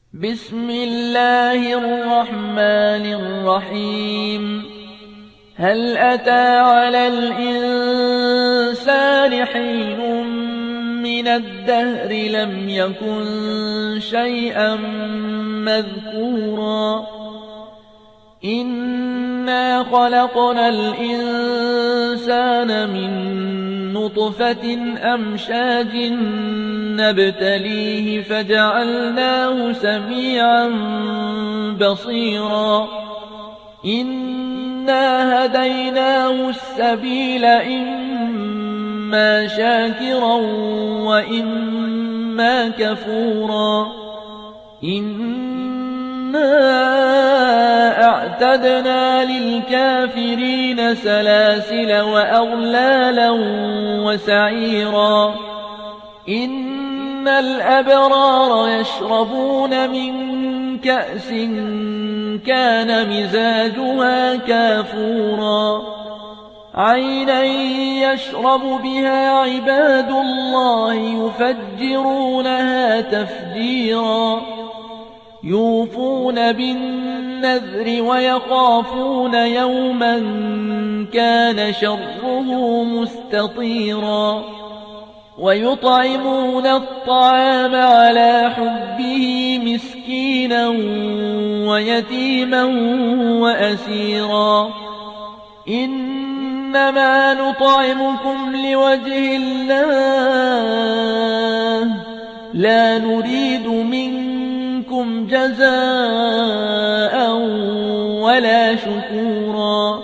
بسم الله الرحمن الرحيم. هل أتى على الإنسان حين من الدهر لم يكن شيئا مذكورا إنا خلقنا الإنسان من نطفة أمشاج نبتليه فجعلناه سميعا بصيرا إنا هديناه السبيل إما شاكرا وإما كفورا إنا أعتدنا للكافرين سلاسل وأغلالا وسعيرا إن الأبرار يشربون من كأس كان مزاجها كافورا عينا يشرب بها عباد الله يفجرونها تفجيرا يوفون بالنذر ويخافون يوما كان شره مستطيرا ويطعمون الطعام على حبه مسكينا ويتيما وأسيرا إنما نطعمكم لوجه الله لا نريد منكم جزاء ولا شكورا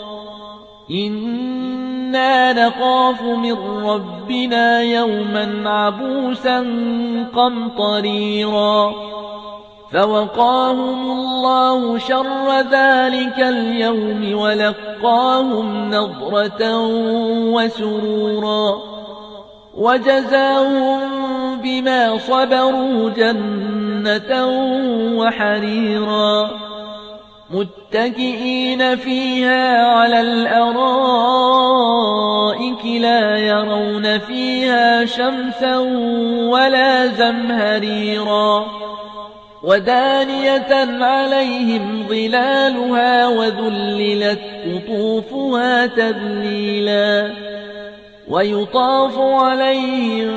إنا نخاف من ربنا يوما عبوسا قمطريرا فوقاهم الله شر ذلك اليوم ولقاهم نضرة وسرورا وجزاهم بما صبروا جنة وحريرا متكئين فيها على الأرائك لا يرون فيها شمسا ولا زمهريرا ودانية عليهم ظلالها وذللت قطوفها تذليلا ويطاف عليهم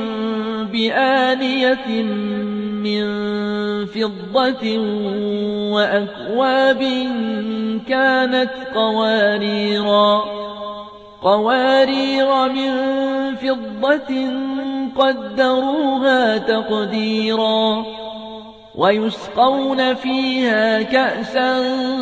بآنية من فضة وأكواب كانت قوارير من فضة قدروها تقديرا ويسقون فيها كأسا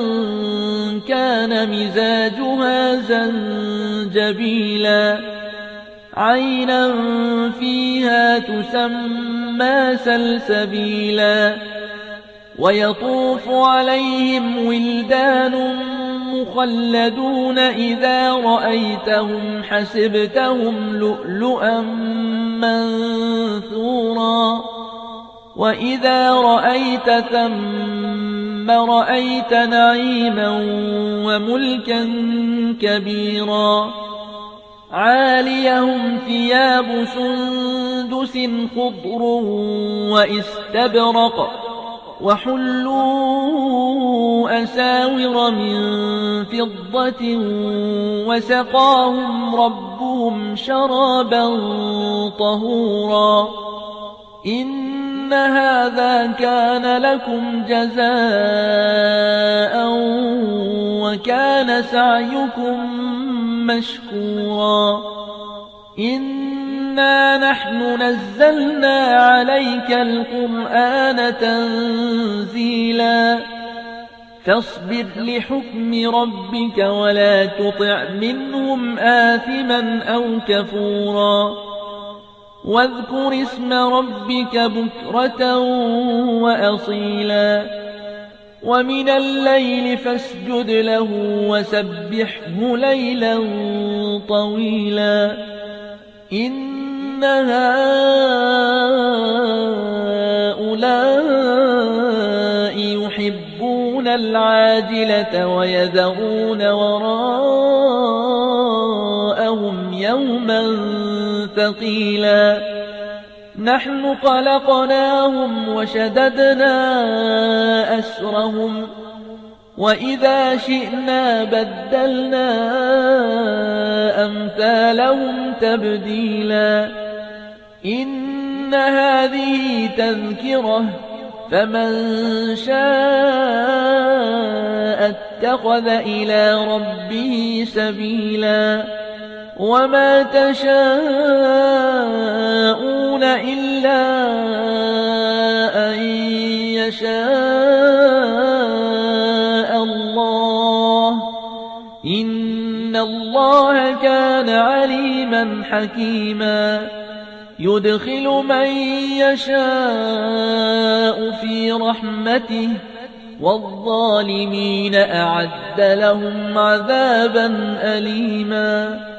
كان مزاجها زنجبيلا عينا فيها تسمى سلسبيلا ويطوف عليهم ولدان مخلدون إذا رأيتهم حسبتهم لؤلؤا منثورا وإذا رأيت ثم رأيت نعيما وملكا كبيرا عاليهم ثياب سندس خضر واستبرق وحلوا أساور من فضة وسقاهم ربهم شرابا طهورا إن هذا كان لكم جزاء وكان سعيكم مشكورا إنا نحن نزلنا عليك القرآن تنزيلا فاصبر لحكم ربك ولا تطع منهم آثما أو كفورا واذكر اسم ربك بكرة وأصيلا ومن الليل فاسجد له وسبحه ليلا طويلا إن هؤلاء يحبون العاجلة ويذرون وراءهم يوما ثقيلا نحن خلقناهم وشددنا أسرهم وإذا شئنا بدلنا أمثالهم تبديلا إن هذه تذكرة فمن شاء اتخذ إلى ربه سبيلا وما تشاءون إلا أن يشاء الله إن الله كان عليما حكيما يدخل من يشاء في رحمته والظالمين أعد لهم عذابا أليما